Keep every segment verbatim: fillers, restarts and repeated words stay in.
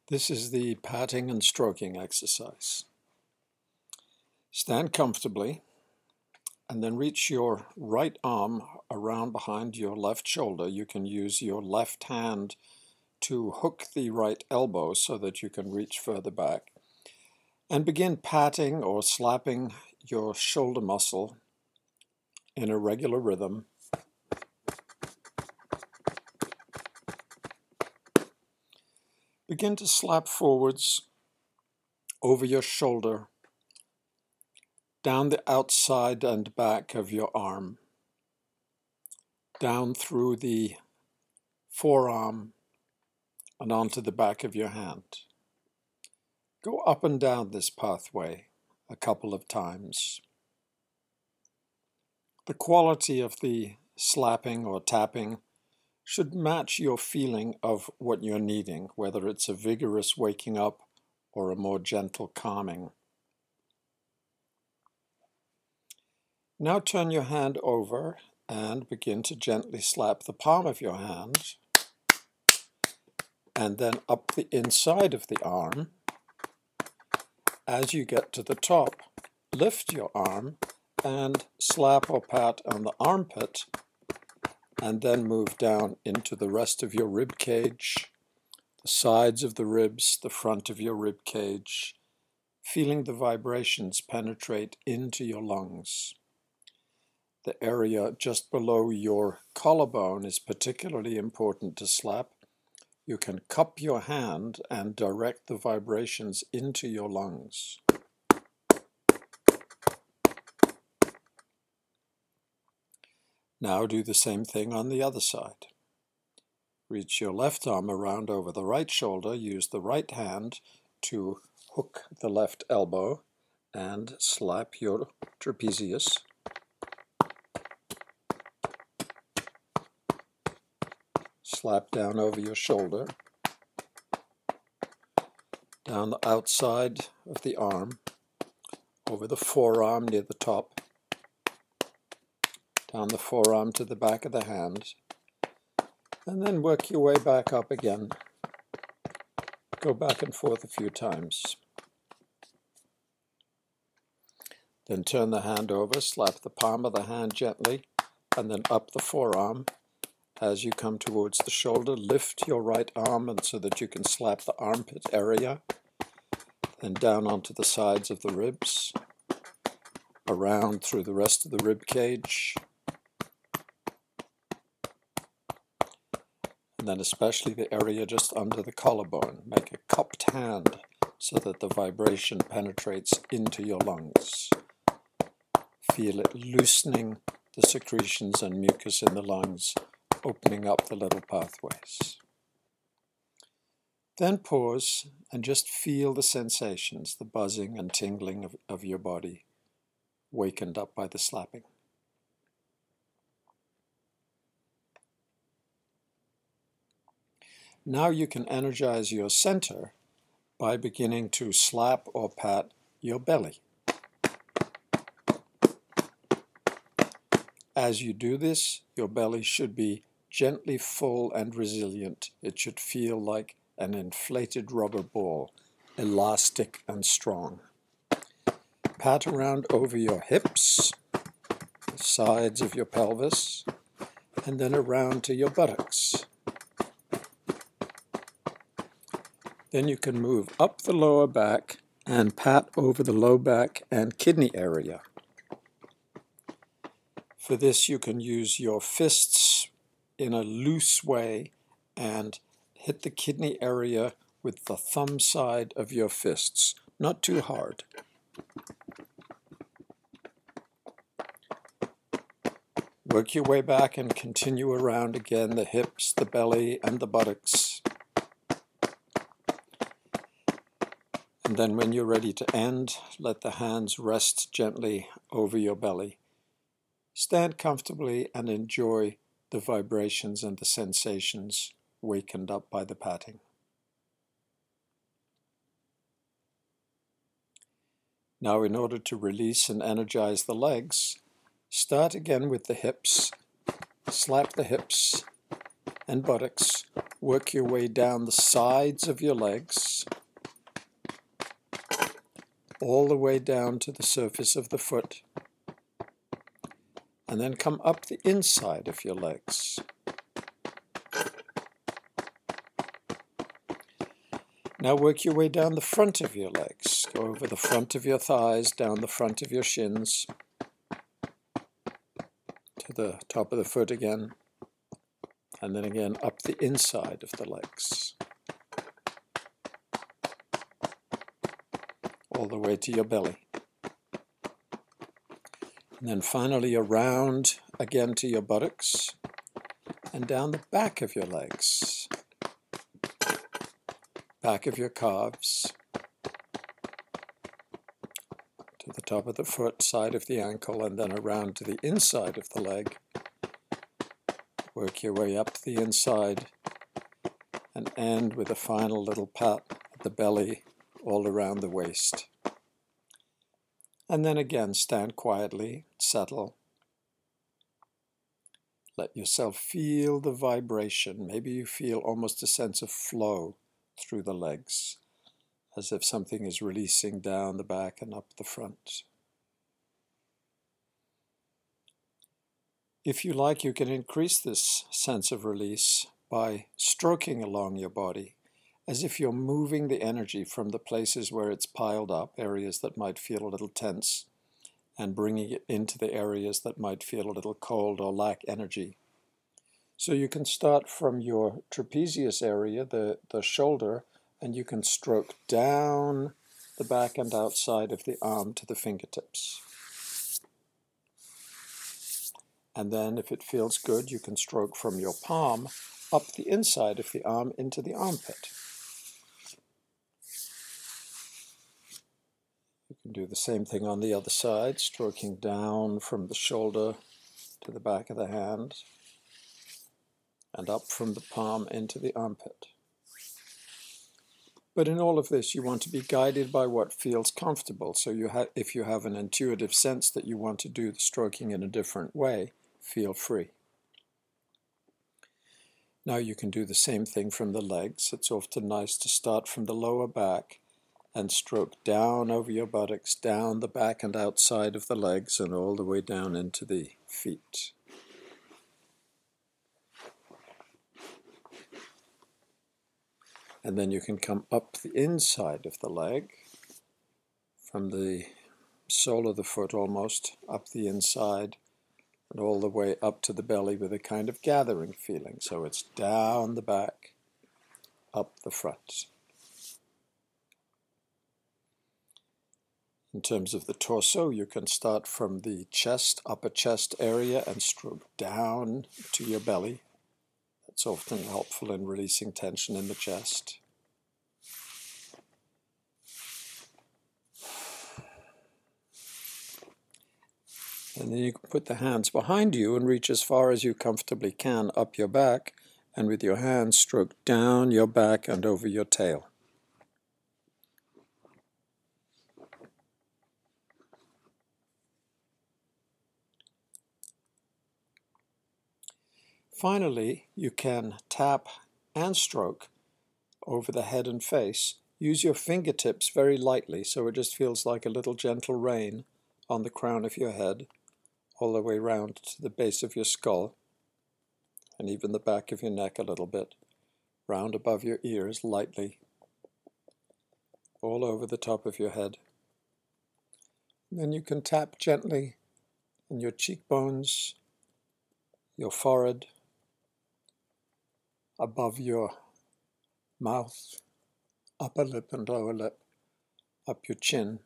This is the patting and stroking exercise. Stand comfortably and then reach your right arm around behind your left shoulder. You can use your left hand to hook the right elbow so that you can reach further back. And begin patting or slapping your shoulder muscle in a regular rhythm. Begin to slap forwards over your shoulder, down the outside and back of your arm, down through the forearm and onto the back of your hand. Go up and down this pathway a couple of times. The quality of the slapping or tapping should match your feeling of what you're needing, whether it's a vigorous waking up or a more gentle calming. Now turn your hand over and begin to gently slap the palm of your hand and then up the inside of the arm. As you get to the top, lift your arm and slap or pat on the armpit and then move down into the rest of your rib cage, the sides of the ribs, the front of your rib cage, feeling the vibrations penetrate into your lungs. The area just below your collarbone is particularly important to slap. You can cup your hand and direct the vibrations into your lungs. Now do the same thing on the other side. Reach your left arm around over the right shoulder. Use the right hand to hook the left elbow and slap your trapezius. Slap down over your shoulder, down the outside of the arm, over the forearm near the top, down the forearm to the back of the hand, and then work your way back up again. Go back and forth a few times. Then turn the hand over, slap the palm of the hand gently, and then up the forearm. As you come towards the shoulder, lift your right arm and so that you can slap the armpit area, then down onto the sides of the ribs, around through the rest of the rib cage, and then especially the area just under the collarbone. Make a cupped hand so that the vibration penetrates into your lungs. Feel it loosening the secretions and mucus in the lungs, opening up the little pathways. Then pause and just feel the sensations, the buzzing and tingling of, of your body, wakened up by the slapping. Now you can energize your center by beginning to slap or pat your belly. As you do this, your belly should be gently full and resilient. It should feel like an inflated rubber ball, elastic and strong. Pat around over your hips, the sides of your pelvis, and then around to your buttocks. Then you can move up the lower back and pat over the low back and kidney area. For this, you can use your fists in a loose way and hit the kidney area with the thumb side of your fists, not too hard. Work your way back and continue around again the hips, the belly, and the buttocks. And then when you're ready to end, let the hands rest gently over your belly. Stand comfortably and enjoy the vibrations and the sensations wakened up by the patting. Now, in order to release and energize the legs, start again with the hips. Slap the hips and buttocks. Work your way down the sides of your legs, all the way down to the surface of the foot, and then come up the inside of your legs. Now work your way down the front of your legs. Go over the front of your thighs, down the front of your shins, to the top of the foot again, and then again up the inside of the legs, all the way to your belly. And then finally around again to your buttocks, and down the back of your legs, back of your calves, to the top of the foot, side of the ankle, and then around to the inside of the leg. Work your way up the inside and end with a final little pat at the belly all around the waist. And then again, stand quietly, settle. Let yourself feel the vibration. Maybe you feel almost a sense of flow through the legs, as if something is releasing down the back and up the front. If you like, you can increase this sense of release by stroking along your body, as if you're moving the energy from the places where it's piled up, areas that might feel a little tense, and bringing it into the areas that might feel a little cold or lack energy. So you can start from your trapezius area, the, the shoulder, and you can stroke down the back and outside of the arm to the fingertips. And then if it feels good, you can stroke from your palm up the inside of the arm into the armpit. You can do the same thing on the other side, stroking down from the shoulder to the back of the hand and up from the palm into the armpit. But in all of this, you want to be guided by what feels comfortable. So you ha- if you have an intuitive sense that you want to do the stroking in a different way, feel free. Now you can do the same thing from the legs. It's often nice to start from the lower back and stroke down over your buttocks, down the back and outside of the legs, and all the way down into the feet. And then you can come up the inside of the leg, from the sole of the foot almost, up the inside, and all the way up to the belly with a kind of gathering feeling. So it's down the back, up the front. In terms of the torso, you can start from the chest, upper chest area, and stroke down to your belly. That's often helpful in releasing tension in the chest. And then you can put the hands behind you and reach as far as you comfortably can up your back, and with your hands stroke down your back and over your tail. Finally, you can tap and stroke over the head and face. Use your fingertips very lightly so it just feels like a little gentle rain on the crown of your head, all the way round to the base of your skull, and even the back of your neck a little bit, round above your ears lightly, all over the top of your head. And then you can tap gently on your cheekbones, your forehead, above your mouth, upper lip and lower lip, up your chin.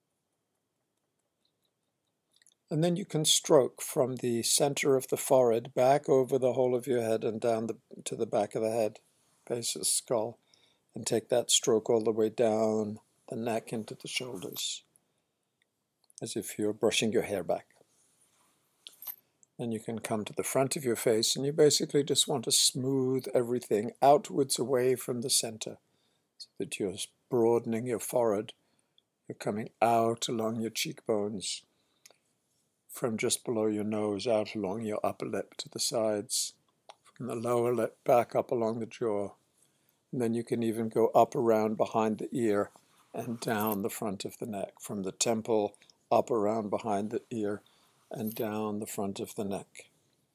And then you can stroke from the center of the forehead back over the whole of your head and down the, to the back of the head, base of the skull, and take that stroke all the way down the neck into the shoulders, as if you're brushing your hair back. Then you can come to the front of your face, and you basically just want to smooth everything outwards away from the center, so that you're broadening your forehead. You're coming out along your cheekbones, from just below your nose, out along your upper lip to the sides, and the lower lip back up along the jaw. And then you can even go up around behind the ear and down the front of the neck, from the temple up around behind the ear and down the front of the neck.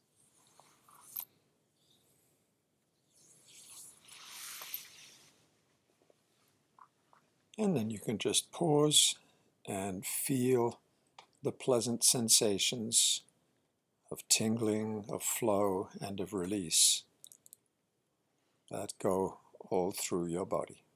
And then you can just pause and feel the pleasant sensations of tingling, of flow, and of release that go all through your body.